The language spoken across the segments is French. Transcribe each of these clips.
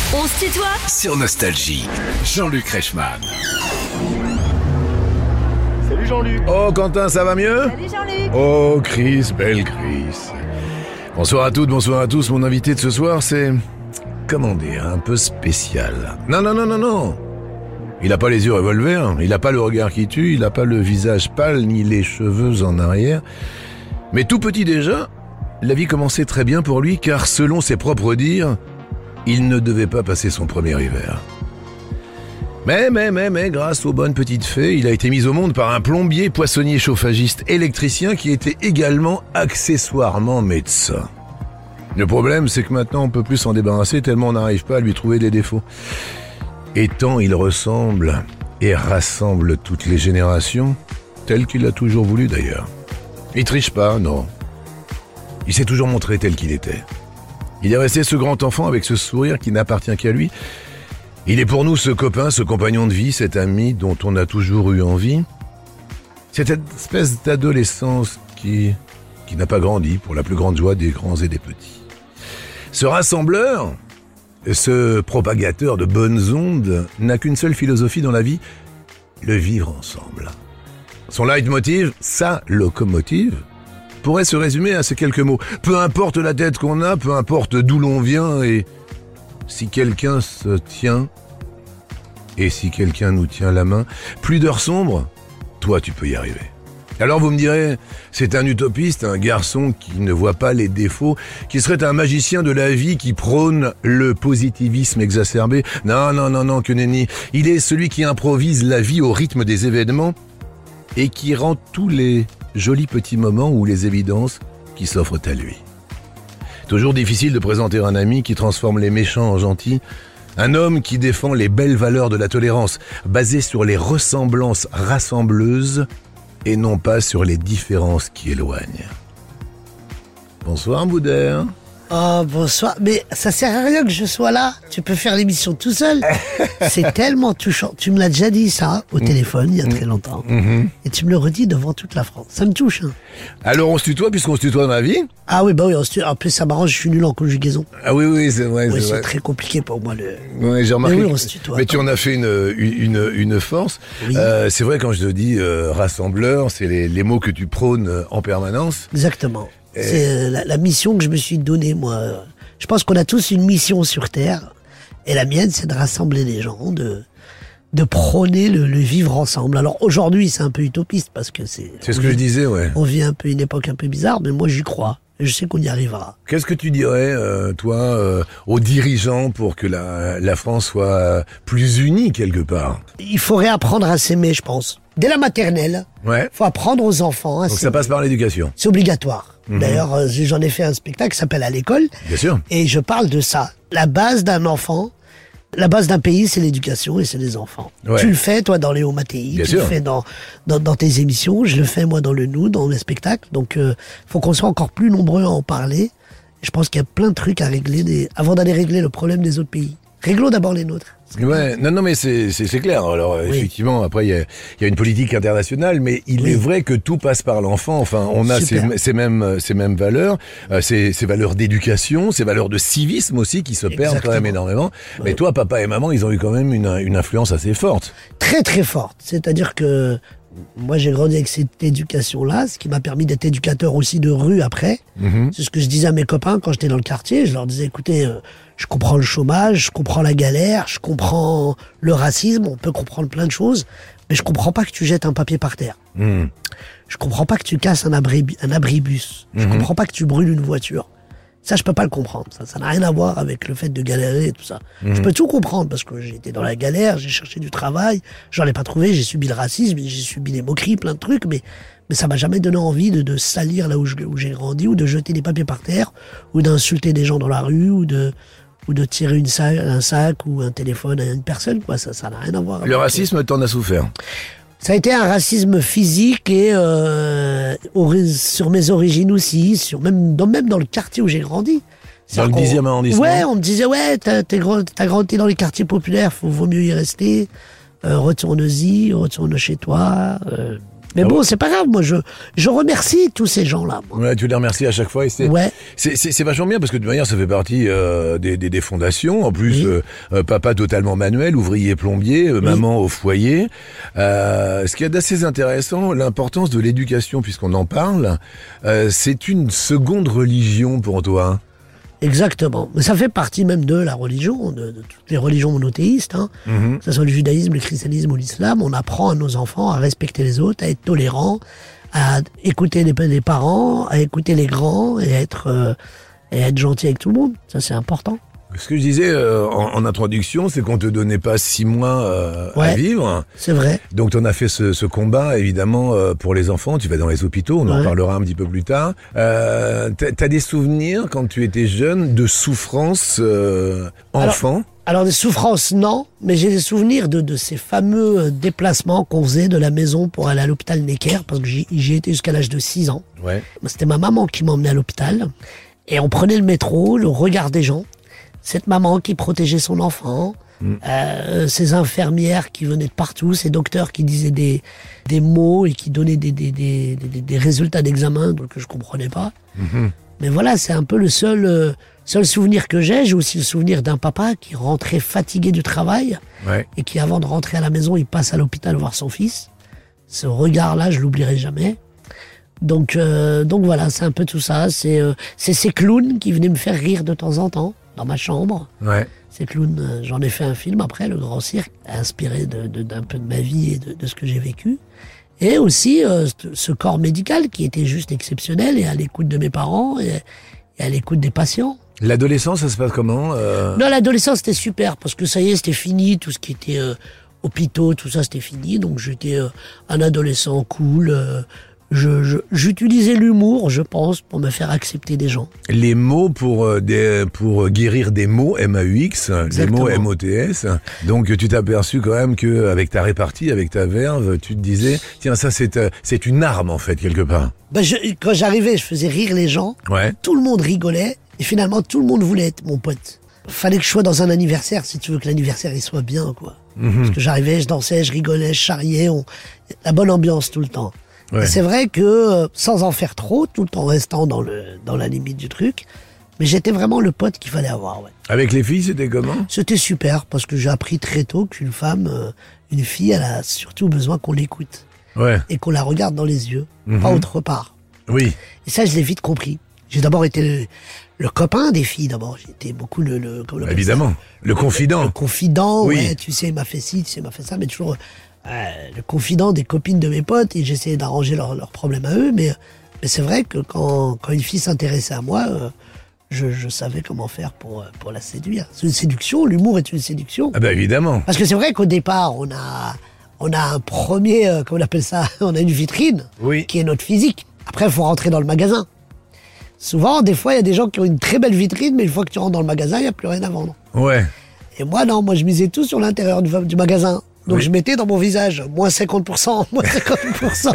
On se tutoie Sur Nostalgie, Jean-Luc Reichmann. Salut Jean-Luc. Oh Quentin, ça va mieux? Salut Jean-Luc. Oh Chris, belle Chris. Bonsoir à toutes, bonsoir à tous. Mon invité de ce soir, c'est... comment dire, un peu spécial. Non. Il a pas les yeux revolver, il a pas le regard qui tue, il a pas le visage pâle, ni les cheveux en arrière. Mais tout petit déjà, la vie commençait très bien pour lui, car selon ses propres dires, il ne devait pas passer son premier hiver. Mais, grâce aux bonnes petites fées, il a été mis au monde par un plombier, poissonnier, chauffagiste, électricien qui était également accessoirement médecin. Le problème, c'est que maintenant on peut plus s'en débarrasser tellement on n'arrive pas à lui trouver des défauts. Et tant il ressemble et rassemble toutes les générations, tel qu'il a toujours voulu d'ailleurs. Il triche pas, non. Il s'est toujours montré tel qu'il était. Il est resté ce grand enfant avec ce sourire qui n'appartient qu'à lui. Il est pour nous ce copain, ce compagnon de vie, cet ami dont on a toujours eu envie. Cette espèce d'adolescence qui n'a pas grandi pour la plus grande joie des grands et des petits. Ce rassembleur, ce propagateur de bonnes ondes, n'a qu'une seule philosophie dans la vie, le vivre ensemble. Son leitmotiv, sa locomotive, pourrait se résumer à ces quelques mots. Peu importe la tête qu'on a, peu importe d'où l'on vient, et si quelqu'un se tient, et si quelqu'un nous tient la main, plus d'heures sombres, toi tu peux y arriver. Alors vous me direz, c'est un utopiste, un garçon qui ne voit pas les défauts, qui serait un magicien de la vie qui prône le positivisme exacerbé. Non, que nenni. Il est celui qui improvise la vie au rythme des événements et qui rend tous les jolis petits moments ou les évidences qui s'offrent à lui. Toujours difficile de présenter un ami qui transforme les méchants en gentils, un homme qui défend les belles valeurs de la tolérance, basées sur les ressemblances rassembleuses et non pas sur les différences qui éloignent. Bonsoir Boudère. Oh, bonsoir. Mais ça sert à rien que je sois là. Tu peux faire l'émission tout seul. C'est tellement touchant. Tu me l'as déjà dit ça au téléphone il y a très longtemps. Et tu me le redis devant toute la France. Ça me touche. Hein. Alors on se tutoie puisqu'on se tutoie dans la vie? Ah oui, on se tutoie. En plus, ça m'arrange, je suis nul en conjugaison. Ah oui, c'est vrai. Oui, c'est vrai. très compliqué pour moi. Ouais, j'ai remarqué. Mais oui, on se tutoie. Mais tu en as fait une force. Oui. C'est vrai quand je te dis rassembleur, c'est les mots que tu prônes en permanence. Exactement. C'est la mission que je me suis donnée, moi. Je pense qu'on a tous une mission sur Terre. Et la mienne, c'est de rassembler les gens, de prôner le vivre ensemble. Alors aujourd'hui, c'est un peu utopiste parce que c'est ce que je disais, ouais. On vit un peu une époque un peu bizarre, mais moi j'y crois. Et je sais qu'on y arrivera. Qu'est-ce que tu dirais, toi, aux dirigeants pour que la France soit plus unie quelque part? Il faut réapprendre à s'aimer, je pense. Dès la maternelle, Ouais. faut apprendre aux enfants à Donc s'aimer. ça passe par l'éducation. C'est obligatoire. D'ailleurs, j'en ai fait un spectacle qui s'appelle À l'école. Bien sûr. Et je parle de ça. La base d'un enfant, la base d'un pays, c'est l'éducation et c'est les enfants. Ouais. Tu le fais, toi, dans Léo Mattei. Bien tu sûr. le fais dans tes émissions. Je le fais, moi, dans le Nous, dans mes spectacles. Donc, faut qu'on soit encore plus nombreux à en parler. Je pense qu'il y a plein de trucs à régler avant d'aller régler le problème des autres pays. Réglons d'abord les nôtres. Ouais, non, mais c'est clair. Alors, Oui. effectivement, après, il y a une politique internationale, mais il est vrai que tout passe par l'enfant. Enfin, on a Super. ces mêmes valeurs, ces valeurs d'éducation, ces valeurs de civisme aussi qui se perdent quand même Exactement. énormément. Ouais. Mais toi, papa et maman, ils ont eu quand même une influence assez forte. Très, très forte. C'est-à-dire que moi, j'ai grandi avec cette éducation-là, ce qui m'a permis d'être éducateur aussi de rue après. C'est ce que je disais à mes copains quand j'étais dans le quartier. Je leur disais, écoutez, je comprends le chômage, je comprends la galère, je comprends le racisme, on peut comprendre plein de choses, mais je comprends pas que tu jettes un papier par terre. Je comprends pas que tu casses un abribus. Je comprends pas que tu brûles une voiture. Ça, je peux pas le comprendre. Ça n'a rien à voir avec le fait de galérer et tout ça. Je peux tout comprendre parce que j'ai été dans la galère, j'ai cherché du travail, j'en ai pas trouvé, j'ai subi le racisme, j'ai subi des moqueries, plein de trucs, mais ça m'a jamais donné envie de salir là où j'ai grandi, ou de jeter des papiers par terre, ou d'insulter des gens dans la rue, ou de tirer un sac ou un téléphone à une personne, quoi. Ça n'a rien à voir. Le racisme, t'en as souffert. Ça a été un racisme physique et sur mes origines aussi, même dans le quartier où j'ai grandi. Dans le 10e arrondissement. Ouais, on me disait, ouais, t'as grandi dans les quartiers populaires, vaut mieux y rester, retourne-y, retourne chez toi. Mais bon, c'est pas grave, moi je remercie tous ces gens-là. Moi. Ouais, tu les remercies à chaque fois. Et c'est vachement bien parce que de toute manière, ça fait partie des fondations. En plus, papa totalement manuel, ouvrier plombier, maman au foyer. Ce qui est d'assez intéressant, l'importance de l'éducation, puisqu'on en parle, c'est une seconde religion pour toi. Exactement. Mais ça fait partie même de la religion, de toutes les religions monothéistes, hein. Que ce soit le judaïsme, le christianisme ou l'islam. On apprend à nos enfants à respecter les autres, à être tolérants, à écouter les parents, à écouter les grands et à être gentil avec tout le monde. Ça, c'est important. Ce que je disais en introduction, c'est qu'on te donnait pas 6 mois à vivre. C'est vrai. Donc t'en as fait ce combat, évidemment, pour les enfants. Tu vas dans les hôpitaux, on en parlera un petit peu plus tard. T'as des souvenirs, quand tu étais jeune, de souffrance enfant? Alors des souffrances, non. Mais j'ai des souvenirs de ces fameux déplacements qu'on faisait de la maison pour aller à l'hôpital Necker, parce que j'y étais jusqu'à l'âge de 6 ans. Ouais. C'était ma maman qui m'emmenait à l'hôpital. Et on prenait le métro, le regard des gens. Cette maman qui protégeait son enfant, ces infirmières qui venaient de partout, ces docteurs qui disaient des mots et qui donnaient des résultats d'examen que je comprenais pas. Mais voilà, c'est un peu le seul souvenir que j'ai. J'ai aussi le souvenir d'un papa qui rentrait fatigué du travail et qui, avant de rentrer à la maison, il passe à l'hôpital voir son fils. Ce regard-là, je l'oublierai jamais. Donc voilà, c'est un peu tout ça. C'est ces clowns qui venaient me faire rire de temps en temps dans ma chambre. Ouais. Ces clowns, j'en ai fait un film après, Le Grand Cirque, inspiré d'un peu de ma vie et de ce que j'ai vécu. Et aussi ce corps médical qui était juste exceptionnel et à l'écoute de mes parents et à l'écoute des patients. L'adolescence, ça se passe comment Non, l'adolescence, c'était super parce que ça y est, c'était fini, tout ce qui était hôpitaux, tout ça, c'était fini. Donc j'étais un adolescent cool. J'utilisais l'humour, je pense, pour me faire accepter des gens. Les mots pour guérir des mots, M-A-U-X, les mots M-O-T-S. Donc tu t'es aperçu quand même qu'avec ta répartie, avec ta verve, tu te disais, tiens, ça c'est une arme en fait, quelque part. Quand j'arrivais, je faisais rire les gens, tout le monde rigolait, et finalement tout le monde voulait être mon pote. Fallait que je sois dans un anniversaire, si tu veux que l'anniversaire il soit bien, quoi. Parce que j'arrivais, je dansais, je rigolais, je charriais, la bonne ambiance tout le temps. Ouais. C'est vrai que, sans en faire trop, tout en restant dans la limite du truc, mais j'étais vraiment le pote qu'il fallait avoir, ouais. Avec les filles, c'était comment? C'était super, parce que j'ai appris très tôt qu'une femme, une fille, elle a surtout besoin qu'on l'écoute. Ouais. Et qu'on la regarde dans les yeux, pas autre part. Oui. Et ça, je l'ai vite compris. J'ai d'abord été le copain des filles, d'abord. J'étais beaucoup évidemment, le confident. Le confident, oui. Ouais, tu sais, il m'a fait ci, tu sais, il m'a fait ça, mais toujours... le confident des copines de mes potes et j'essayais d'arranger leurs problèmes à eux, mais c'est vrai que quand une fille s'intéressait à moi, je savais comment faire pour la séduire. C'est une séduction, l'humour est une séduction. Ah bah évidemment. Parce que c'est vrai qu'au départ, on a un premier, comment on appelle ça, on a une vitrine qui est notre physique. Après, il faut rentrer dans le magasin. Souvent, des fois, il y a des gens qui ont une très belle vitrine, mais une fois que tu rentres dans le magasin, il n'y a plus rien à vendre. Ouais. Et moi, non, je misais tout sur l'intérieur du magasin. Donc je mettais dans mon visage moins 50%, moins 50%.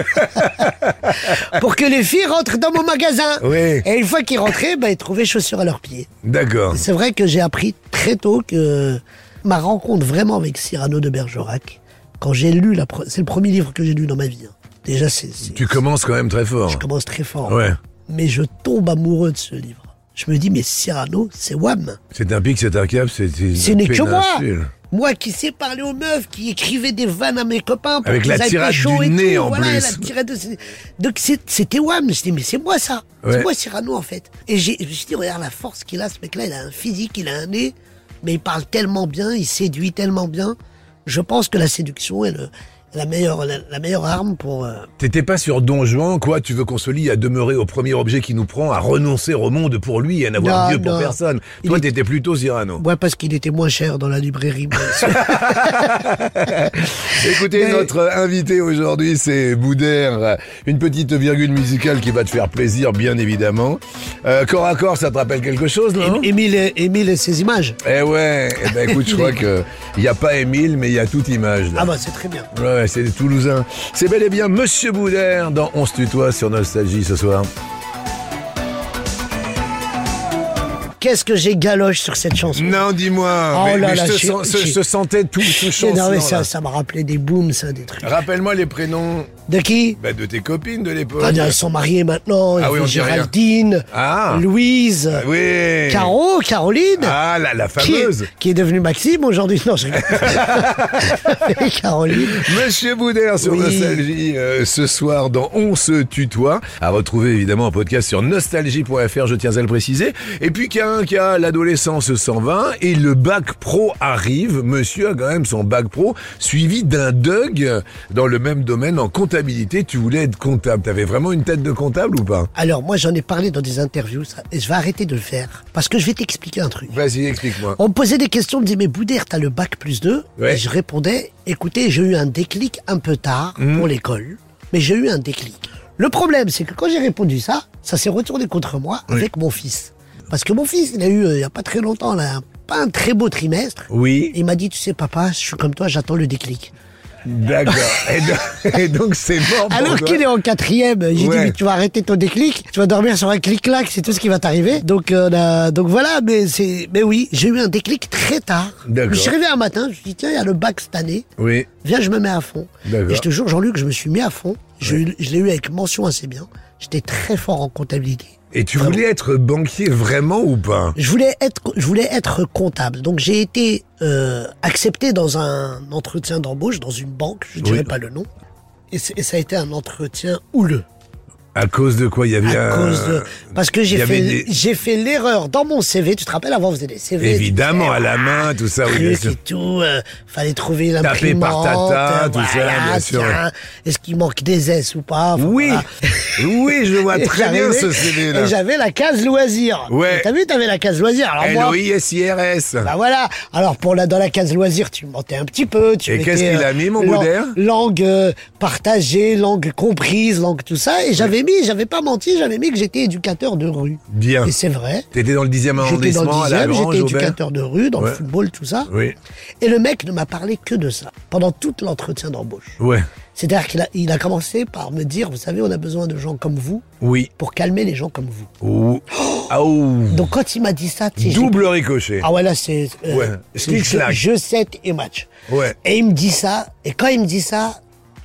Pour que les filles rentrent dans mon magasin. Oui. Et une fois qu'ils rentraient, ils trouvaient chaussures à leurs pieds. D'accord. C'est vrai que j'ai appris très tôt que ma rencontre vraiment avec Cyrano de Bergerac, quand j'ai lu, c'est le premier livre que j'ai lu dans ma vie. Déjà, tu commences quand même très fort. Je commence très fort. Ouais. Mais je tombe amoureux de ce livre. Je me dis, mais Cyrano, c'est Wham. C'est un pic, c'est un cap, c'est n'est que moi. Moi qui sais parler aux meufs, qui écrivais des vannes à mes copains. Pour avec la tirade du nez en plus. La tirade donc c'était Wham. Je dis, mais c'est moi ça. Ouais. C'est moi Cyrano en fait. Et je me suis dit, regarde la force qu'il a, ce mec-là. Il a un physique, il a un nez. Mais il parle tellement bien, il séduit tellement bien. Je pense que la séduction est la meilleure arme pour... T'étais pas sur Don Juan, quoi, tu veux qu'on se lie à demeurer au premier objet qui nous prend, à renoncer au monde pour lui et à n'avoir Dieu pour personne. Toi, t'étais plutôt Cyrano. Ouais, parce qu'il était moins cher dans la librairie. Écoutez, notre invité aujourd'hui, c'est Boudère. Une petite virgule musicale qui va te faire plaisir, bien évidemment. Corps à corps, ça te rappelle quelque chose, non? Émile et ses images. Eh ouais, écoute, je crois qu'il n'y a pas Émile, mais il y a toute image. Là. Ah bah, c'est très bien. Ouais. C'est des Toulousains. C'est bel et bien Monsieur Boudère dans On se tutoie sur Nostalgie ce soir. qu'est-ce que j'ai galoche sur cette chanson. Non, dis-moi. Oh là mais là, je te sentais tout chanson. Non, mais ça m'a rappelé des booms, ça, des trucs. Rappelle-moi les prénoms De qui? de tes copines de l'époque. Ah, elles sont mariées maintenant. Ah oui, on dit rien. Géraldine, Louise, oui. Caro, Caroline. Ah, la fameuse. Qui est devenue Maxime aujourd'hui. Non, je rigole. Caroline. Monsieur Boudère sur Nostalgie, ce soir dans On se tutoie. À retrouver évidemment en podcast sur nostalgie.fr, je tiens à le préciser. Et puis qu'à l'adolescence s'en va et le bac pro arrive. Monsieur a quand même son bac pro suivi d'un DUG dans le même domaine en comptabilité. Tu voulais être comptable. T'avais vraiment une tête de comptable ou pas? Alors moi j'en ai parlé dans des interviews et je vais arrêter de le faire parce que je vais t'expliquer un truc. Vas-y, explique-moi. On me posait des questions, on me disait mais Boudère t'as le bac plus 2 Ouais. Et je répondais écoutez j'ai eu un déclic un peu tard pour l'école mais j'ai eu un déclic. Le problème c'est que quand j'ai répondu ça s'est retourné contre moi avec mon fils. Parce que mon fils il a eu il y a pas très longtemps là, pas un très beau trimestre. Oui. Et il m'a dit tu sais papa je suis comme toi j'attends le déclic. D'accord. Et donc c'est mort pour Alors toi. qu'il est en 4e, j'ai dit mais tu vas arrêter ton déclic, tu vas dormir sur un clic-clac, c'est tout ce qui va t'arriver. Donc voilà, mais oui, j'ai eu un déclic très tard. D'accord. Je suis réveillé un matin, je me suis dit tiens, il y a le bac cette année. Oui. Viens, je me mets à fond. D'accord. Et je te jure Jean-Luc, je me suis mis à fond. Je l'ai eu avec mention assez bien. J'étais très fort en comptabilité. Et tu voulais être banquier vraiment ou pas? Je voulais être comptable. Donc j'ai été accepté dans un entretien d'embauche dans une banque, je dirais pas le nom. Et ça a été un entretien houleux. À cause de quoi? Il y avait Parce que j'ai fait l'erreur dans mon CV. Tu te rappelles, avant on faisait des CV. Évidemment, à la main, tout ça, oui, bien sûr. Et tout, fallait trouver l'imprimante. Taper par tata, tout ça, bien sûr. Tiens, est-ce qu'il manque des S ou pas? Enfin, Oui, voilà. oui, je vois très bien ce CV-là. Et j'avais la case loisirs. Ouais. T'as vu, t'avais la case loisirs. Alors moi, LOISIRS. bah voilà. Alors dans la case loisirs, tu mentais un petit peu. Tu Et mettais, qu'est-ce qu'il a mis, mon Boudère? Langue partagée, langue comprise, langue tout ça. Et j'avais pas menti, j'avais mis que j'étais éducateur de rue. Bien. Et c'est vrai. T'étais dans le 10e arrondissement, à la Grange, j'étais Aubert. éducateur de rue, dans le football, tout ça. Oui. Et le mec ne m'a parlé que de ça, pendant tout l'entretien d'embauche. Ouais. C'est-à-dire qu'il a commencé par me dire, vous savez, on a besoin de gens comme vous Oui. pour calmer les gens comme vous. Ouh. Ah, ouh. Donc quand il m'a dit ça, tu sais, Double ricochet. ah ouais, là c'est Ouais. Slick-slack. jeu 7 et match. Ouais. Et il me dit ça, et quand il me dit ça,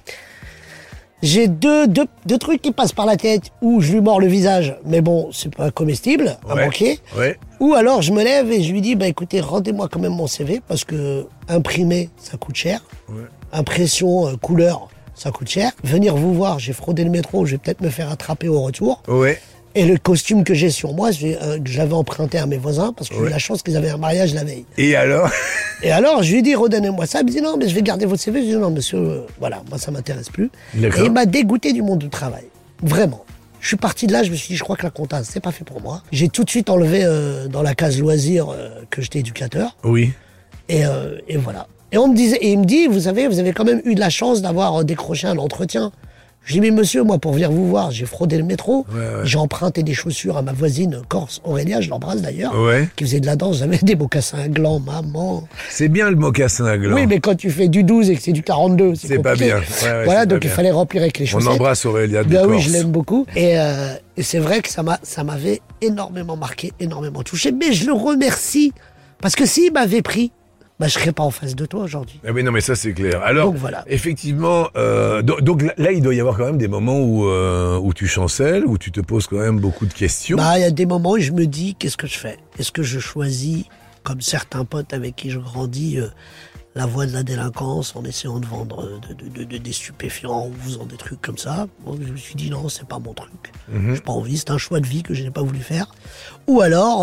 j'ai deux trucs qui passent par la tête, où je lui mords le visage, mais bon, c'est pas comestible, un banquier. Ouais. Ou alors je me lève et je lui dis, bah écoutez, rendez-moi quand même mon CV, parce que imprimer, ça coûte cher. Ouais. Impression, couleur, ça coûte cher. Venir vous voir, j'ai fraudé le métro, je vais peut-être me faire attraper au retour. Ouais. Et le costume que j'ai sur moi, que j'avais emprunté à mes voisins, parce que j'ai eu la chance qu'ils avaient un mariage la veille. Et alors? Et alors, je lui ai dit, redonnez-moi ça. Il me dit, non, mais je vais garder votre CV. Je lui ai dit, non, monsieur, voilà, moi, ça m'intéresse plus. D'accord. Et il m'a dégoûté du monde du travail. Vraiment. Je suis parti de là, je me suis dit, je crois que la compta, c'est pas fait pour moi. J'ai tout de suite enlevé dans la case loisirs que j'étais éducateur. Oui. Et voilà. Et il me dit, vous savez, vous avez quand même eu de la chance d'avoir décroché un entretien. Je dis, mais monsieur, moi, pour venir vous voir, j'ai fraudé le métro. Ouais. J'ai emprunté des chaussures à ma voisine corse, Aurélia, je l'embrasse d'ailleurs, Ouais. qui faisait de la danse. J'avais des mocassins glands, maman. C'est bien le mocassin à gland. Oui, mais quand tu fais du 12 et que c'est du 42, C'est pas compliqué. bien. Ouais, ouais, voilà, c'est donc pas il bien. fallait remplir avec les chaussettes. On embrasse Aurélia de Ben oui, Corse. je l'aime beaucoup. Et c'est vrai que ça m'avait énormément marqué, énormément touché. Mais je le remercie. Parce que s'il m'avait pris, bah, je serais pas en face de toi aujourd'hui. Ah oui, non, mais ça, c'est clair. Alors, Donc, voilà. effectivement, donc là, il doit y avoir quand même des moments où tu chancelles, où tu te poses quand même beaucoup de questions. Bah, il y a des moments où je me dis, qu'est-ce que je fais? Est-ce que je choisis, comme certains potes avec qui je grandis, la voie de la délinquance en essayant de vendre des stupéfiants ou faisant des trucs comme ça? Bon, je me suis dit, non, c'est pas mon truc. J'ai pas envie, c'est un choix de vie que je n'ai pas voulu faire. Ou alors,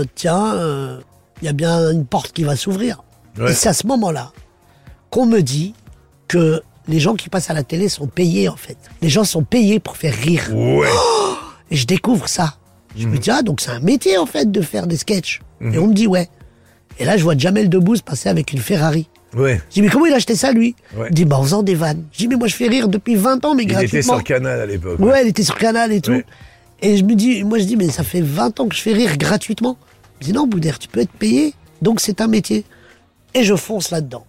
tiens, il y a bien une porte qui va s'ouvrir. Ouais. Et c'est à ce moment-là qu'on me dit que les gens qui passent à la télé sont payés, en fait. Les gens sont payés pour faire rire. Ouais. Et je découvre ça. Je me dis, ah, donc c'est un métier, en fait, de faire des sketchs. Et on me dit, ouais. Et là, je vois Jamel Debbouze passer avec une Ferrari. Ouais. Je dis, mais comment il a acheté ça, lui? Ouais. Il dit, bah, en faisant des vannes. Je dis, mais moi, je fais rire depuis 20 ans, mais Il gratuitement. était sur Canal à l'époque. Ouais, elle était sur Canal et tout. Ouais. Et je dis, mais ça fait 20 ans que je fais rire gratuitement. Je dis, non, Boudère, tu peux être payé. Donc, c'est un métier. Et je fonce là-dedans.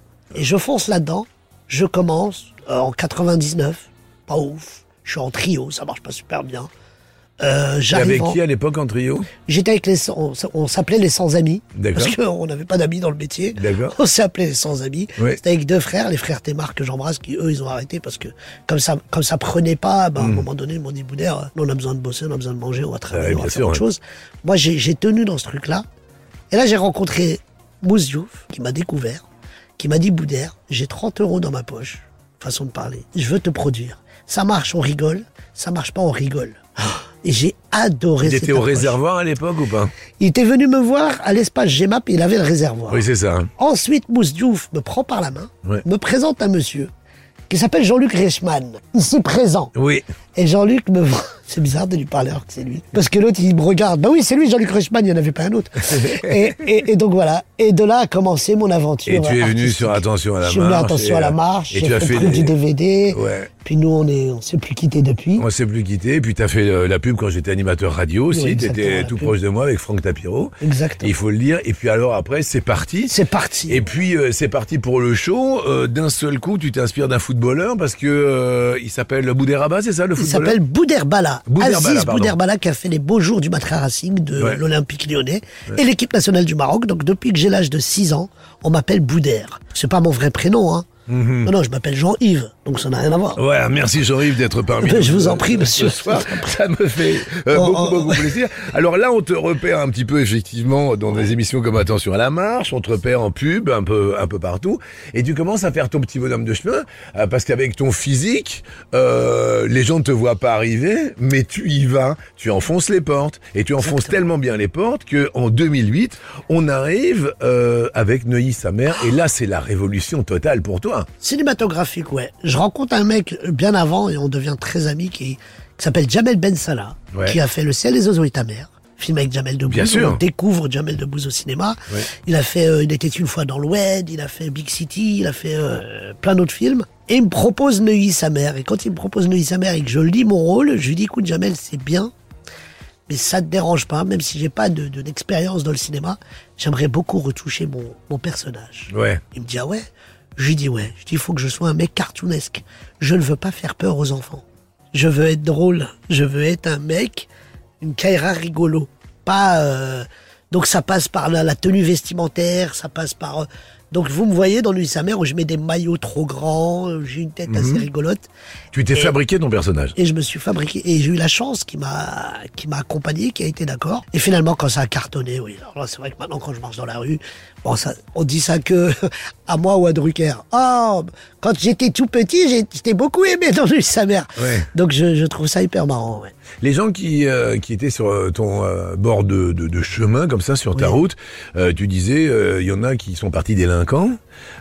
Je commence en 99. Pas ouf. Je suis en trio, ça marche pas super bien. Et J'arrive avec en- qui à l'époque en trio? J'étais avec on s'appelait les sans-amis. D'accord. Parce qu'on n'avait pas d'amis dans le métier. D'accord. On s'appelait les sans-amis. Ouais. C'était avec deux frères, les frères Témar que j'embrasse, qui eux, ils ont arrêté parce que comme ça prenait pas, à un moment donné, ils m'ont dit, Boudère, nous, on a besoin de bosser, on a besoin de manger, on va travailler, Ouais, on va bien faire sûr, autre ouais. chose. Moi, j'ai tenu dans ce truc-là. Et là, j'ai rencontré Mousse Diouf, qui m'a découvert, qui m'a dit, Boudère, j'ai 30 € dans ma poche, façon de parler. Je veux te produire. Ça marche, on rigole. Ça marche pas, on rigole. Et j'ai adoré Il cette était au approche. réservoir à l'époque ou pas? Il était venu me voir à l'espace GMAP, il avait le réservoir. Oui, c'est ça. Hein. Ensuite, Mousse Diouf me prend par la main, Ouais. me présente un monsieur qui s'appelle Jean-Luc Reichmann, ici présent. Oui. Et Jean-Luc me voit. C'est bizarre de lui parler alors que c'est lui. Parce que l'autre, il me regarde. Bah oui, c'est lui, Jean-Luc Reichmann, il n'y en avait pas un autre. et donc voilà. Et de là a commencé mon aventure. Et tu es venu artistique. sur Attention à la Je suis venu marche. Attention à la marche. Et J'ai tu as fait fait le prix du DVD. Ouais. Puis nous, on s'est plus quittés depuis. On s'est plus quitté. Et puis tu as fait la pub quand j'étais animateur radio aussi. Oui, Tu exactement, étais la tout pub. proche de moi avec Franck Tapiro. Exactement. Il faut le dire. Et puis alors après, c'est parti. C'est parti. Et puis c'est parti pour le show. D'un seul coup, tu t'inspires d'un footballeur parce que il s'appelle Bouderaba, c'est ça le Il footballeur? s'appelle Bouderbala. Bouderbala, Aziz pardon. Bouderbala qui a fait les beaux jours du Matra Racing de Ouais. l'Olympique Lyonnais et l'équipe nationale du Maroc. Donc depuis que j'ai l'âge de 6 ans, on m'appelle Boudère. C'est pas mon vrai prénom, hein. Non, non, je m'appelle Jean-Yves, donc ça n'a rien à voir. Ouais, merci Jean-Yves d'être parmi nous. Je vous en prie, monsieur. Ce soir, ça me fait beaucoup plaisir. Alors là, on te repère un petit peu effectivement dans des émissions comme Attention à la marche, on te repère en pub un peu partout, et tu commences à faire ton petit bonhomme de chemin parce qu'avec ton physique, les gens ne te voient pas arriver, mais tu y vas, tu enfonces les portes, et tu enfonces tellement bien les portes que en 2008, on arrive avec Neuilly sa mère, et là c'est la révolution totale pour toi. Cinématographique, ouais. Je rencontre un mec bien avant et on devient très amis qui s'appelle Jamel Ben Salah, Ouais. qui a fait Le ciel, les oiseaux et ta mère. Film avec Jamel Debbouze. Bien sûr. On découvre Jamel Debbouze au cinéma. Ouais. Il a fait Il était une fois dans l'Oued, il a fait Big City, il a fait plein d'autres films. Et il me propose Neuilly sa mère. Et quand il me propose Neuilly sa mère et que je lis mon rôle, je lui dis, écoute Jamel, c'est bien, mais ça te dérange pas, même si j'ai pas d'expérience dans le cinéma, j'aimerais beaucoup retoucher mon personnage. Ouais. Il me dit, ah ouais? Je lui dis, ouais. Je dis, il faut que je sois un mec cartoonesque. Je ne veux pas faire peur aux enfants. Je veux être drôle. Je veux être un mec, une caïra rigolo. Pas, donc ça passe par la tenue vestimentaire, ça passe par, donc vous me voyez dans Neuilly sa mère où je mets des maillots trop grands, j'ai une tête assez rigolote. Tu t'es fabriqué ton personnage. Et je me suis fabriqué, et j'ai eu la chance qui m'a accompagné, qui a été d'accord. Et finalement, quand ça a cartonné, oui. Alors là, c'est vrai que maintenant, quand je marche dans la rue, bon, ça, on dit ça que à moi ou à Drucker. Oh, quand j'étais tout petit, j'étais beaucoup aimé dans Neuilly sa mère. Ouais. Donc je trouve ça hyper marrant, ouais. Les gens qui étaient sur ton bord de chemin, comme ça, sur ta Oui. route, tu disais, il y en a qui sont partis délinquants.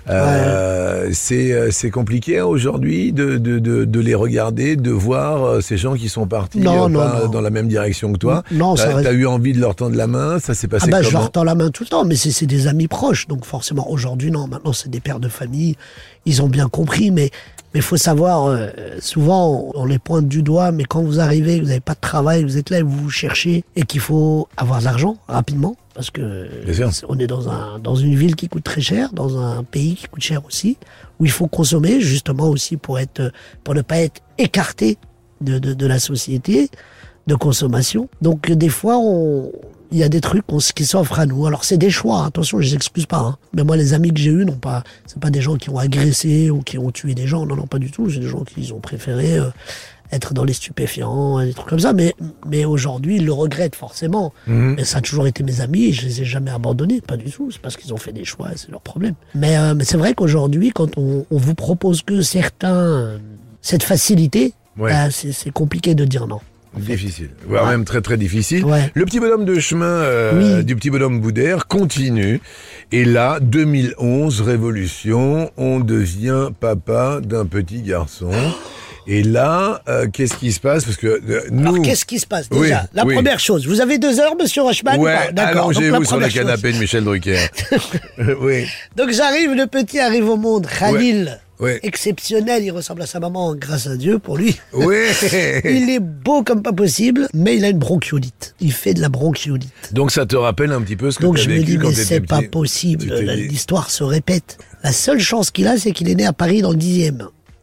C'est compliqué hein, aujourd'hui de les regarder, de voir ces gens qui sont partis Non, non, pas non. dans la même direction que toi. Non, ça reste- T'as eu envie de leur tendre la main, ça s'est passé Ah bah je comment? leur tends la main tout le temps, mais c'est des amis proches, donc forcément aujourd'hui non, maintenant c'est des pères de famille, ils ont bien compris, mais faut savoir, souvent on les pointe du doigt, mais quand vous arrivez, vous n'avez pas de travail, vous êtes là et vous vous cherchez, et qu'il faut avoir de l'argent rapidement, parce que Bien sûr. on est dans une ville qui coûte très cher, dans un pays qui coûte cher aussi, où il faut consommer justement aussi pour ne pas être écarté de la société de consommation. Donc des fois, il y a des trucs qui s'offrent à nous. Alors c'est des choix, attention, je les excuse pas. Hein. Mais moi, les amis que j'ai eus n'ont pas, c'est pas des gens qui ont agressé ou qui ont tué des gens. Non, non, pas du tout. C'est des gens qui ont préféré être dans les stupéfiants, des trucs comme ça. Mais aujourd'hui, ils le regrettent forcément. Mais ça a toujours été mes amis et je les ai jamais abandonnés, pas du tout. C'est parce qu'ils ont fait des choix, c'est leur problème. Mais c'est vrai qu'aujourd'hui, quand on vous propose que cette facilité, Ouais. bah, c'est compliqué de dire non. Difficile, voire même très très difficile. Ouais. Le petit bonhomme de chemin Oui. du petit bonhomme Boudère continue. Et là, 2011, révolution, on devient papa d'un petit garçon. Et là, qu'est-ce qui se passe? Parce que nous... Alors, qu'est-ce qui se passe déjà? Oui, La oui. première chose, vous avez 2 heures, monsieur Rochman? Ouais, D'accord. Donc, allongez-vous la sur le première chose. canapé de Michel Drucker. Oui, Donc j'arrive, le petit arrive au monde. Khalil, ouais. exceptionnel, il ressemble à sa maman, grâce à Dieu pour lui. oui. Il est beau comme pas possible, mais il a une bronchiolite. Il fait de la bronchiolite. Donc ça te rappelle un petit peu ce que Donc tu as je me vécu dis, quand mais t'étais c'est pas petit. possible, Tu t'es dit- l'histoire se répète. La seule chance qu'il a, c'est qu'il est né à Paris dans le 10e.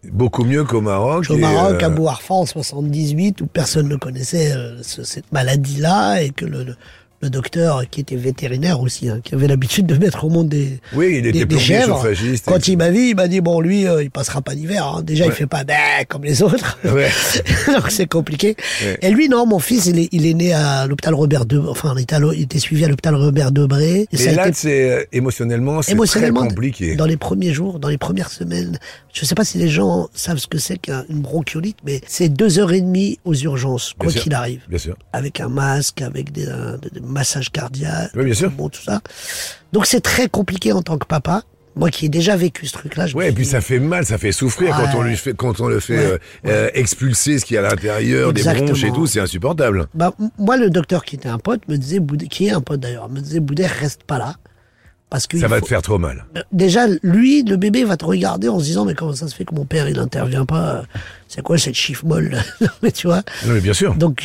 Beaucoup mieux qu'au Maroc. Au Maroc, à Bouarfa en 78, où personne ne connaissait cette maladie-là, et que le docteur, qui était vétérinaire aussi, qui avait l'habitude de mettre au monde des chèvres, quand il m'a vu, il m'a dit, bon, lui, il passera pas l'hiver. Hein. Déjà, il fait pas comme les autres. Ouais. Donc, c'est compliqué. Ouais. Et lui, non, mon fils, il est né à l'hôpital Robert Debré. Enfin, il était suivi à l'hôpital Robert Debré. Et là, c'est émotionnellement, c'est très compliqué. Dans les premiers jours, dans les premières semaines, je sais pas si les gens savent ce que c'est qu'une bronchiolite, mais c'est 2h30 aux urgences, quoi qu'il arrive. Bien sûr. Avec un masque, avec des massage cardiaque, oui, bien sûr. Bon, tout ça. Donc c'est très compliqué en tant que papa. Moi qui ai déjà vécu ce truc-là. Ouais, et puis ça fait mal, ça fait souffrir quand on le fait expulser ce qu'il y a à l'intérieur, des bronches et tout, c'est insupportable. Bah, moi, le docteur qui était un pote me disait, qui est un pote d'ailleurs, me disait, Boudère, reste pas là. Parce que ça va te faire trop mal. Déjà, lui, le bébé va te regarder en se disant, mais comment ça se fait que mon père, il intervient pas? C'est quoi cette chiffre molle? Mais tu vois. Non, mais bien sûr. Donc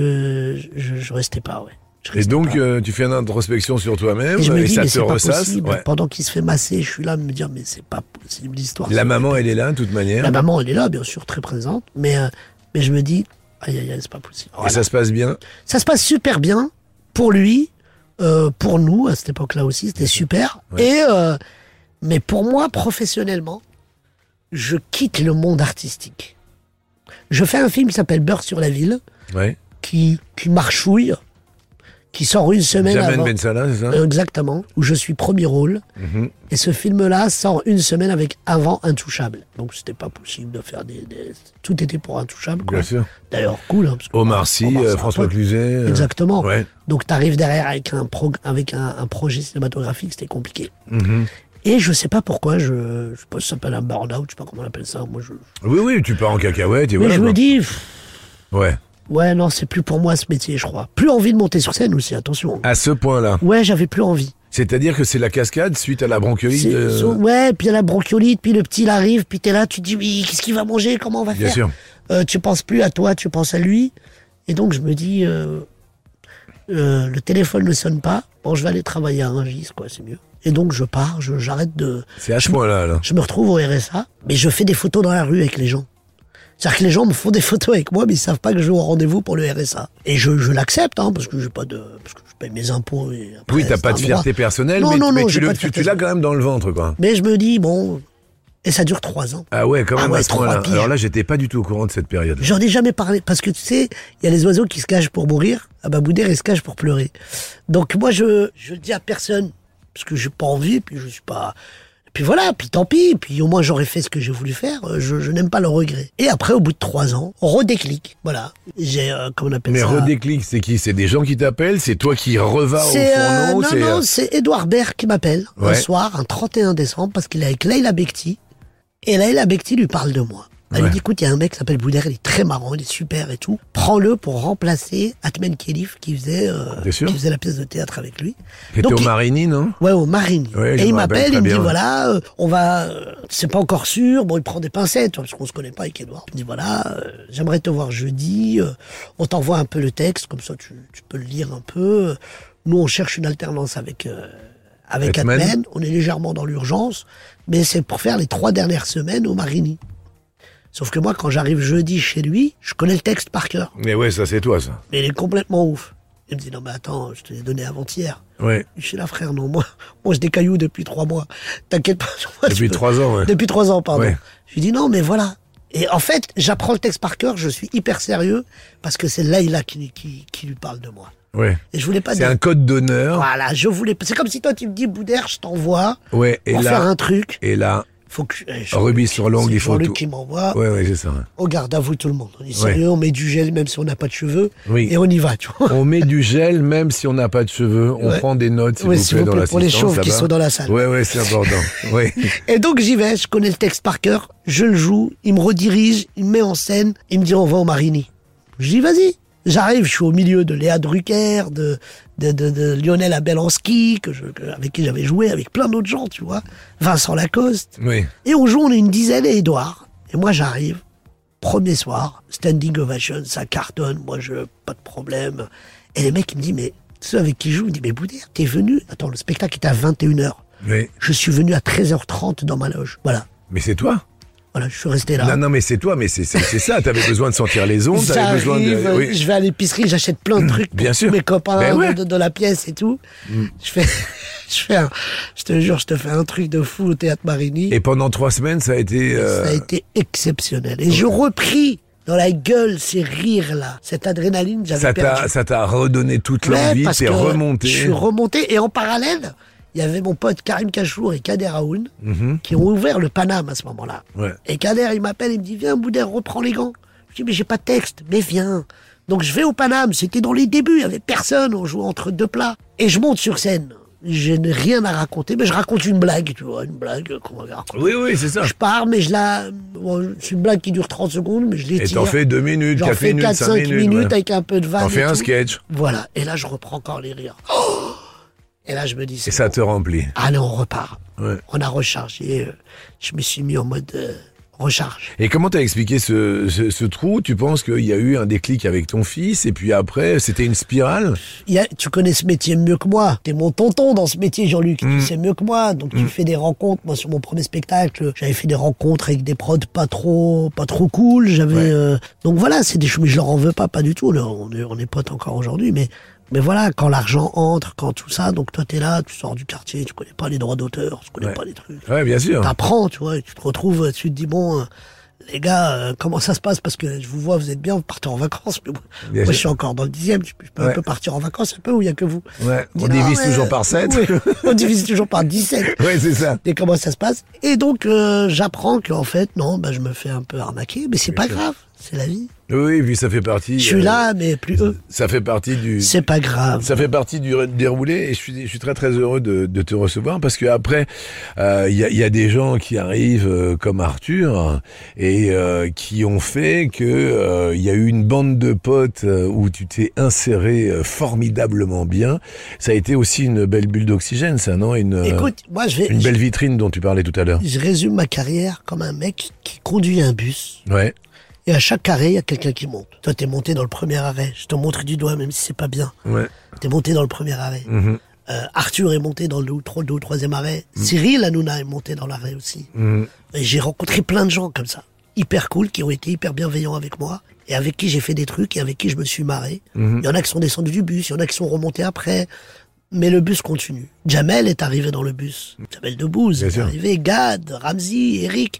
je restais pas, ouais. Et donc, tu fais une introspection sur toi-même et ça te ressasse. Ouais. Pendant qu'il se fait masser, je suis là à me dire, mais c'est pas possible l'histoire. La maman, elle est là, de toute manière. La maman, elle est là, bien sûr, très présente. Mais je me dis, aïe, aïe, aïe, c'est pas possible. Voilà. Et ça se passe bien? Ça se passe super bien. Pour lui, pour nous, à cette époque-là aussi, c'était super. Ouais. Mais pour moi, professionnellement, je quitte le monde artistique. Je fais un film qui s'appelle Beurre sur la ville, qui marchouille, qui sort une semaine avant. Ben Salah, c'est ça? Exactement, où je suis premier rôle. Mm-hmm. Et ce film-là sort une semaine avant Intouchable. Donc c'était pas possible de faire tout était pour Intouchable, quoi. Bien sûr. D'ailleurs, cool. Hein, Omar Sy, François Cluzet. Exactement. Ouais. Donc t'arrives derrière avec un projet cinématographique, c'était compliqué. Mm-hmm. Et je sais pas pourquoi, je sais pas si ça s'appelle un burn-out, je sais pas comment on appelle ça. Moi, Oui, tu pars en cacahuète et mais voilà. Je me dis... Ouais, non, c'est plus pour moi ce métier, je crois. Plus envie de monter sur scène aussi, attention. À ce point-là? Ouais, j'avais plus envie. C'est-à-dire que c'est la cascade suite à la bronchiolite Ouais, puis il y a la bronchiolite, puis le petit il arrive, puis t'es là, tu te dis, oui, qu'est-ce qu'il va manger, comment on va faire? Bien sûr. Tu penses plus à toi, tu penses à lui. Et donc je me dis, le téléphone ne sonne pas, bon, je vais aller travailler à Rungis, quoi, c'est mieux. Et donc je pars, j'arrête de... C'est à ce point-là, là. Je me retrouve au RSA, mais je fais des photos dans la rue avec les gens. C'est-à-dire que les gens me font des photos avec moi, mais ils savent pas que je vais au rendez-vous pour le RSA. Et je l'accepte, hein, parce que parce que je paye mes impôts. Et après, oui, t'as pas de fierté personnelle, mais tu l'as quand même dans le ventre, quoi. Mais je me dis, bon, et ça dure 3 ans. Ah ouais, quand même, à ce point-là. Alors là, j'étais pas du tout au courant de cette période. J'en ai jamais parlé, parce que tu sais, il y a les oiseaux qui se cachent pour mourir, ah bah Boudère, il se cache pour pleurer. Donc moi, je le dis à personne, parce que j'ai pas envie, puis je suis pas... Puis voilà, puis tant pis, puis au moins j'aurais fait ce que j'ai voulu faire, je n'aime pas le regret. Et après, au bout de 3 ans, redéclic, voilà. J'ai, comment on appelle ça? Mais redéclic, c'est qui? C'est des gens qui t'appellent? C'est toi qui revas au fourneau? Non, c'est Édouard Baird qui m'appelle, un soir, un 31 décembre, parce qu'il est avec Leïla Bekti, et Leïla Bekti lui parle de moi. Elle lui dit, écoute, il y a un mec qui s'appelle Boudère, il est très marrant, il est super et tout. Prends-le pour remplacer Atmen Khelif qui faisait la pièce de théâtre avec lui. C'était au Marigny, non? Ouais, au Marigny. Ouais, et il m'appelle, il me dit, voilà, on va, c'est pas encore sûr, bon, il prend des pincettes, parce qu'on se connaît pas avec Edouard. Il me dit, voilà, j'aimerais te voir jeudi, on t'envoie un peu le texte, comme ça tu peux le lire un peu. Nous, on cherche une alternance avec Atmen, on est légèrement dans l'urgence, mais c'est pour faire les 3 dernières semaines au Marigny. Sauf que moi, quand j'arrive jeudi chez lui, je connais le texte par cœur. Mais ouais, ça c'est toi, ça. Mais il est complètement ouf. Il me dit, non mais attends, je te l'ai donné avant-hier. Ouais. Je suis là, frère, non, moi j'ai des cailloux depuis 3 mois. T'inquiète pas. Moi, depuis 3 ans, ouais. Depuis 3 ans, pardon. Ouais. Je lui dis, non mais voilà. Et en fait, j'apprends le texte par cœur, je suis hyper sérieux, parce que c'est Leïla qui lui parle de moi. Ouais. Et je voulais pas c'est un code d'honneur. Voilà, je voulais pas. C'est comme si toi tu me dis, Boudère, je t'envoie. Ouais, et pour là, faire un truc. Et là. Faut que rubis sur l'ongle, il faut Jean-Luc tout. qui m'envoie. Ouais, c'est ça. On garde à vous tout le monde. On est sérieux, on met du gel même si on n'a pas de cheveux. Oui. Et on y va, tu vois. On met du gel même si on n'a pas de cheveux. On prend des notes, s'il vous plaît, dans l'assistance. Pour les chauves qui sont dans la salle. Ouais, c'est important. Ouais. Et donc j'y vais, je connais le texte par cœur, je le joue, il me redirige, il me met en scène, il me dit on va au Marigny. Je dis vas-y. J'arrive, je suis au milieu de Léa Drucker, de Lionel Abelanski, avec qui j'avais joué, avec plein d'autres gens, tu vois. Vincent Lacoste. Oui. Et on joue, on est une dizaine et Edouard. Et moi, j'arrive, premier soir, standing ovation, ça cartonne, moi, pas de problème. Et les mecs, ils me disent, mais ceux avec qui je joue, ils me disent, mais Boudère, t'es venu, attends, le spectacle était à 21h. Oui. Je suis venu à 13h30 dans ma loge. Voilà. Mais c'est toi? Voilà, je suis resté là. Non, mais c'est toi, mais c'est ça. T'avais besoin de sentir les ondes, t'avais besoin J'arrive, de... Oui. je vais à l'épicerie, j'achète plein de trucs Bien pour sûr. tous mes copains Ben ouais. de la pièce et tout. Je te jure, je te fais un truc de fou au Théâtre Marigny. Et pendant 3 semaines, ça a été... Ça a été exceptionnel. Et je repris dans la gueule ces rires-là, cette adrénaline que j'avais perdue. Ça t'a redonné toute Ouais, l'envie, parce t'es que remonté. Je suis remonté et en parallèle, il y avait mon pote Karim Kachour et Kader Aoun qui ont ouvert le Paname à ce moment-là. Ouais. Et Kader, il m'appelle, il me dit viens Boudère, reprends les gants. Je dis mais j'ai pas de texte, mais viens. Donc je vais au Paname, c'était dans les débuts, il y avait personne, on jouait entre deux plats. Et je monte sur scène. Je n'ai rien à raconter, mais je raconte une blague, tu vois, une blague qu'on va raconter. Oui, c'est ça. Je pars, mais c'est une blague qui dure 30 secondes, mais je l'étire. Et t'en fais 2 minutes, J'en 4 fais minutes, 5 4-5 minutes ouais. avec un peu de vanne. T'en fais et un tout. sketch. Voilà. Et là, je reprends encore les rires. Oh et là, je me dis, Et c'est ça bon. te remplit. Allez, on repart. Ouais. On a rechargé. Je me suis mis en mode recharge. Et comment t'as expliqué ce trou? Tu penses qu'il y a eu un déclic avec ton fils et puis après, c'était une spirale? Tu connais ce métier mieux que moi. T'es mon tonton dans ce métier, Jean-Luc. Tu sais mieux que moi. Donc, tu fais des rencontres. Moi, sur mon premier spectacle, j'avais fait des rencontres avec des prods pas trop cool. J'avais, donc voilà, c'est des choses, mais je leur en veux pas du tout. Là, on est potes encore aujourd'hui, mais voilà, quand l'argent entre, quand tout ça, donc toi t'es là, tu sors du quartier, tu connais pas les droits d'auteur, tu connais pas les trucs. Ouais, bien sûr. T'apprends, tu vois, et tu te retrouves, tu te dis bon, les gars, comment ça se passe? Parce que je vous vois, vous êtes bien, vous partez en vacances. Mais moi, je suis encore dans le 10e, je peux un peu partir en vacances un peu, où il y a que vous. Ouais, on divise toujours par 7. Oui, on divise toujours par 17. Ouais, c'est ça. Et comment ça se passe? Et donc, j'apprends qu'en fait, non, je me fais un peu arnaquer, mais c'est pas grave, c'est la vie. Oui, et puis ça fait partie... Je suis là, mais plus eux. Ça fait partie du... C'est pas grave. Ça fait partie du déroulé et je suis très très heureux de te recevoir parce que après il y a des gens qui arrivent comme Arthur et qui ont fait que il y a eu une bande de potes où tu t'es inséré formidablement bien. Ça a été aussi une belle bulle d'oxygène, ça, non? Écoute, moi une belle vitrine dont tu parlais tout à l'heure. Je résume ma carrière comme un mec qui conduit un bus. Ouais. Et à chaque arrêt, il y a quelqu'un qui monte. Toi, t'es monté dans le premier arrêt. Je te montre du doigt, même si c'est pas bien. Ouais. T'es monté dans le premier arrêt. Arthur est monté dans le 2 ou 3e arrêt. Cyril Hanouna est monté dans l'arrêt aussi. Et j'ai rencontré plein de gens comme ça. Hyper cool, qui ont été hyper bienveillants avec moi. Et avec qui j'ai fait des trucs et avec qui je me suis marré. Il y en a qui sont descendus du bus, il y en a qui sont remontés après. Mais le bus continue. Jamel est arrivé dans le bus. Jamel Debbouze est arrivé. Gad, Ramzy, Eric.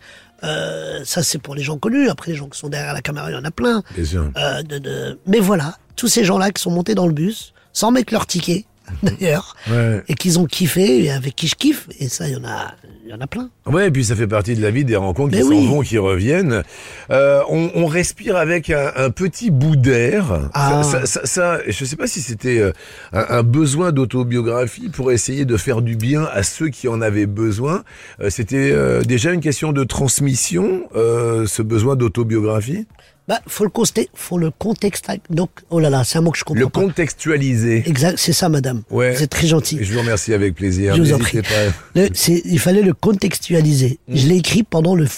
Ça, c'est pour les gens connus. Après, les gens qui sont derrière la caméra, il y en a plein. Bien sûr. Mais voilà, tous ces gens-là qui sont montés dans le bus, sans mettre leur ticket, d'ailleurs, et qu'ils ont kiffé, et avec qui je kiffe. Et ça, il y en a plein. Ouais, et puis ça fait partie de la vie, des rencontres qui Mais s'en vont, qui reviennent. On respire avec un petit bout d'air. Ah. Ça, je sais pas si c'était un besoin d'autobiographie pour essayer de faire du bien à ceux qui en avaient besoin. C'était déjà une question de transmission, ce besoin d'autobiographie. Faut le contextualiser. Donc, oh là là, c'est un mot que je comprends Le pas. contextualiser. Exact, c'est ça, madame. Ouais. C'est très gentil. Je vous remercie avec plaisir. Je vous en N'hésitez prie. pas. Il fallait le contextualiser. Je l'ai écrit pendant le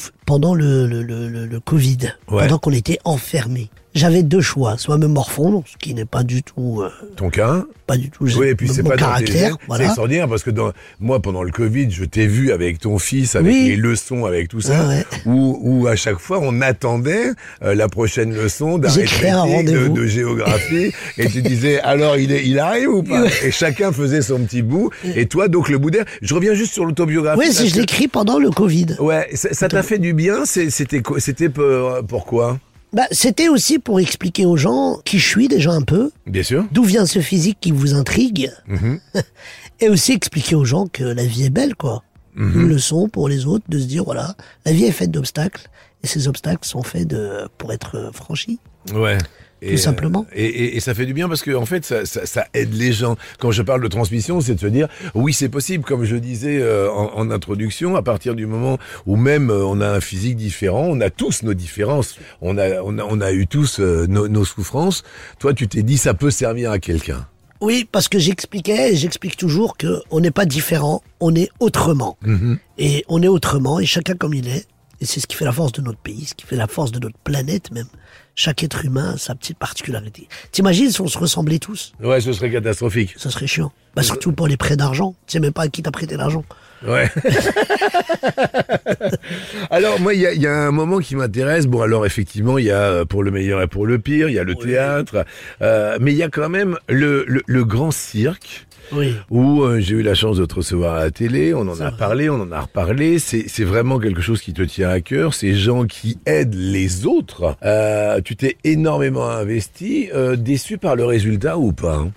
Covid, pendant qu'on était enfermés. J'avais 2 choix, soit me morfondre, ce qui n'est pas du tout... Ton cas? Pas du tout. Oui, et puis c'est mon pas dans tes caractère, gènes. voilà. C'est extraordinaire parce que moi, pendant le Covid, je t'ai vu avec ton fils, avec les leçons, avec tout ça, où à chaque fois, on attendait la prochaine leçon d'arithmétique, de géographie, et tu disais, alors, il arrive ou pas? Et chacun faisait son petit bout, et toi, donc, le bout d'air. Je reviens juste sur l'autobiographie. Oui, je l'écris pendant le Covid. Ouais, ça t'a fait du bien? C'était pourquoi? C'était aussi pour expliquer aux gens qui je suis déjà un peu. Bien sûr. D'où vient ce physique qui vous intrigue. Et aussi expliquer aux gens que la vie est belle, quoi. Une leçon pour les autres de se dire, voilà, la vie est faite d'obstacles. Et ces obstacles sont faits pour être franchis. Ouais. Tout simplement. Et ça fait du bien parce que en fait ça aide les gens. Quand je parle de transmission, c'est de se dire oui, c'est possible, comme je disais en introduction, à partir du moment où même on a un physique différent, on a tous nos différences, on a eu tous nos souffrances. Toi, tu t'es dit ça peut servir à quelqu'un. Oui, parce que j'explique toujours que on n'est pas différent, on est autrement. Et on est autrement et chacun comme il est. Et c'est ce qui fait la force de notre pays, ce qui fait la force de notre planète même. Chaque être humain a sa petite particularité. T'imagines si on se ressemblait tous? Ouais, ce serait catastrophique. Ça serait chiant. Surtout pour les prêts d'argent. Tu sais même pas à qui t'as prêté l'argent. Ouais. Alors moi, il y a un moment qui m'intéresse. Bon, alors effectivement, il y a pour le meilleur et pour le pire, il y a le théâtre, mais il y a quand même le grand cirque. Oui. Où j'ai eu la chance de te recevoir à la télé, on en a parlé, on en a reparlé, c'est vraiment quelque chose qui te tient à cœur, ces gens qui aident les autres. Tu t'es énormément investi, déçu par le résultat ou pas, hein?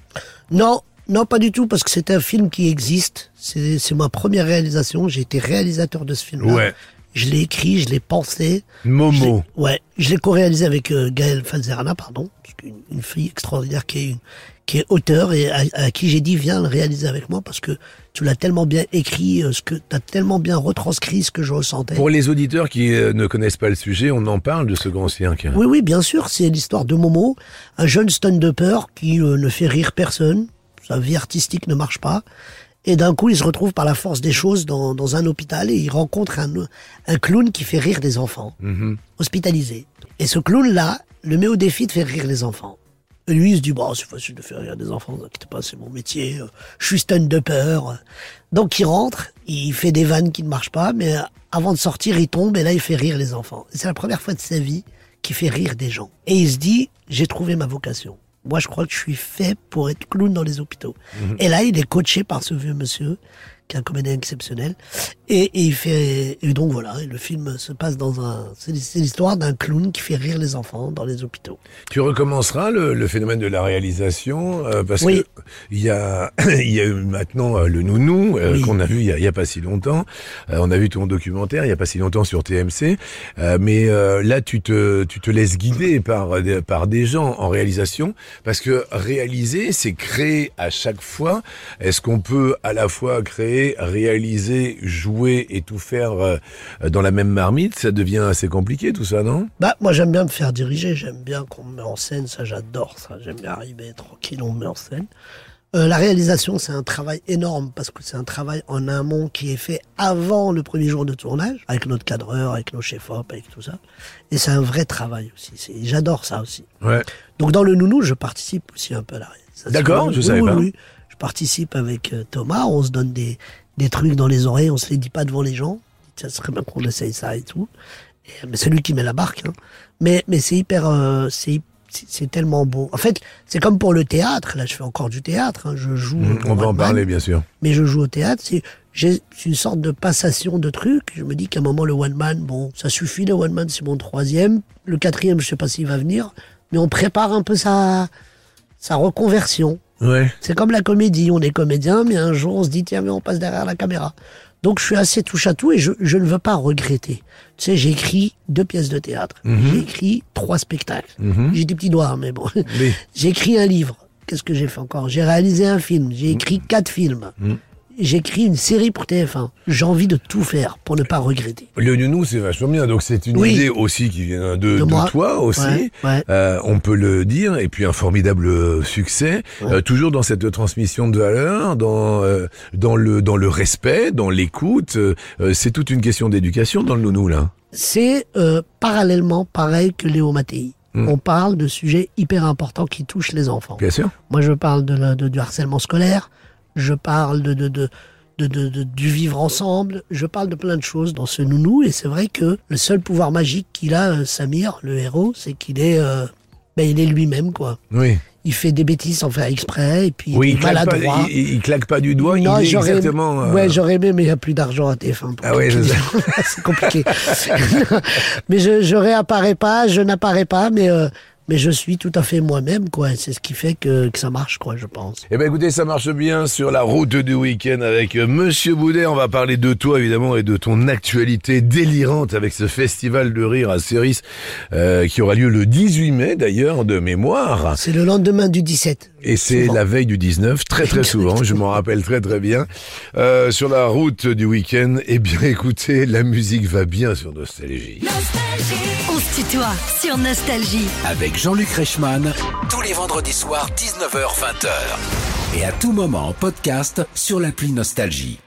Non, pas du tout, parce que c'est un film qui existe, c'est ma première réalisation, j'ai été réalisateur de ce film-là. Ouais. Je l'ai écrit, je l'ai pensé. Momo. Je l'ai co-réalisé avec Gaëlle Falzerana, une fille extraordinaire qui est auteur et à qui j'ai dit viens le réaliser avec moi parce que tu l'as tellement bien écrit, t'as tellement bien retranscrit ce que je ressentais. Pour les auditeurs qui ne connaissent pas le sujet, on en parle de ce grand cirque. Oui, bien sûr, c'est l'histoire de Momo, un jeune stand-upper qui ne fait rire personne, sa vie artistique ne marche pas. Et d'un coup, il se retrouve par la force des choses dans un hôpital et il rencontre un clown qui fait rire des enfants, hospitalisés. Et ce clown-là le met au défi de faire rire les enfants. Et lui, il se dit, c'est facile de faire rire des enfants, ne t'inquiète pas, c'est mon métier, je suis stand-upper. Donc il rentre, il fait des vannes qui ne marchent pas, mais avant de sortir, il tombe et là, il fait rire les enfants. Et c'est la première fois de sa vie qu'il fait rire des gens. Et il se dit, j'ai trouvé ma vocation. Moi, je crois que je suis fait pour être clown dans les hôpitaux. Et là, il est coaché par ce vieux monsieur, qui est un comédien exceptionnel. Et donc voilà, et le film se passe c'est l'histoire d'un clown qui fait rire les enfants dans les hôpitaux. Tu recommenceras le phénomène de la réalisation, parce que il y a eu maintenant le nounou, qu'on a vu il y a pas si longtemps. On a vu ton documentaire il y a pas si longtemps sur TMC. Mais là, tu te laisses guider par des gens en réalisation, parce que réaliser, c'est créer à chaque fois. Est-ce qu'on peut à la fois créer, réaliser, jouer et tout faire dans la même marmite? Ça devient assez compliqué tout ça, non? Moi j'aime bien me faire diriger, j'aime bien qu'on me met en scène, ça j'adore ça, j'aime bien arriver tranquille, on me met en scène. La réalisation, c'est un travail énorme parce que c'est un travail en amont qui est fait avant le premier jour de tournage, avec notre cadreur, avec nos chefs-op, avec tout ça. Et c'est un vrai travail aussi. J'adore ça aussi. Ouais. Donc dans le nounou, je participe aussi un peu à la réalisation. D'accord, je savais pas. Oui. Je participe avec Thomas, on se donne des trucs dans les oreilles, on se les dit pas devant les gens. Ça serait bien qu'on essaye ça et tout. Mais c'est lui qui met la barque. Hein. Mais c'est hyper... c'est tellement beau. En fait, c'est comme pour le théâtre. Là, je fais encore du théâtre. Hein. Je joue. On va en parler, bien sûr. Mais je joue au théâtre. J'ai une sorte de passation de trucs. Je me dis qu'à un moment, le one man, ça suffit. Le one man, c'est mon 3e. Le 4e, je sais pas s'il va venir. Mais on prépare un peu sa reconversion. Ouais. C'est comme la comédie. On est comédien, mais un jour, on se dit, tiens, mais on passe derrière la caméra. Donc, je suis assez touche à tout et je ne veux pas regretter. Tu sais, j'ai écrit 2 pièces de théâtre. J'ai écrit 3 spectacles. J'ai des petits doigts, mais bon. Oui. J'ai écrit un livre. Qu'est-ce que j'ai fait encore? J'ai réalisé un film. J'ai écrit 4 films. J'ai écrit une série pour TF1. J'ai envie de tout faire pour ne pas regretter. Le nounou, c'est vachement bien. Donc, c'est une idée aussi qui vient de toi aussi. Ouais. On peut le dire. Et puis, un formidable succès. Ouais. Toujours dans cette transmission de valeurs, dans le respect, dans l'écoute. C'est toute une question d'éducation dans le nounou, là. C'est parallèlement pareil que Léo Mattei. On parle de sujets hyper importants qui touchent les enfants. Bien sûr. Moi, je parle du harcèlement scolaire. Je parle du vivre ensemble. Je parle de plein de choses dans ce nounou. Et c'est vrai que le seul pouvoir magique qu'il a, Samir, le héros, c'est qu'il est, il est lui-même, quoi. Oui. Il fait des bêtises sans faire exprès, et puis il est maladroit. Il claque pas du doigt, non, il est exactement... Ouais, j'aurais aimé, mais il n'y a plus d'argent à TF1. Je sais. C'est compliqué. Mais je réapparais pas, je n'apparais pas, mais je suis tout à fait moi-même, quoi. C'est ce qui fait que ça marche, quoi, je pense. Eh ben, écoutez, ça marche bien sur la route du week-end avec Monsieur Boudet. On va parler de toi, évidemment, et de ton actualité délirante avec ce festival de rire à Céris, qui aura lieu le 18 mai, d'ailleurs, de mémoire. C'est le lendemain du 17. Et c'est la veille du 19, très souvent, je m'en rappelle très bien. Sur la route du week-end, eh bien, écoutez, la musique va bien sur Nostalgie. On se tutoie sur Nostalgie. Avec Jean-Luc Reichmann, tous les vendredis soirs, 19h-20h. Et à tout moment en podcast sur l'appli Nostalgie.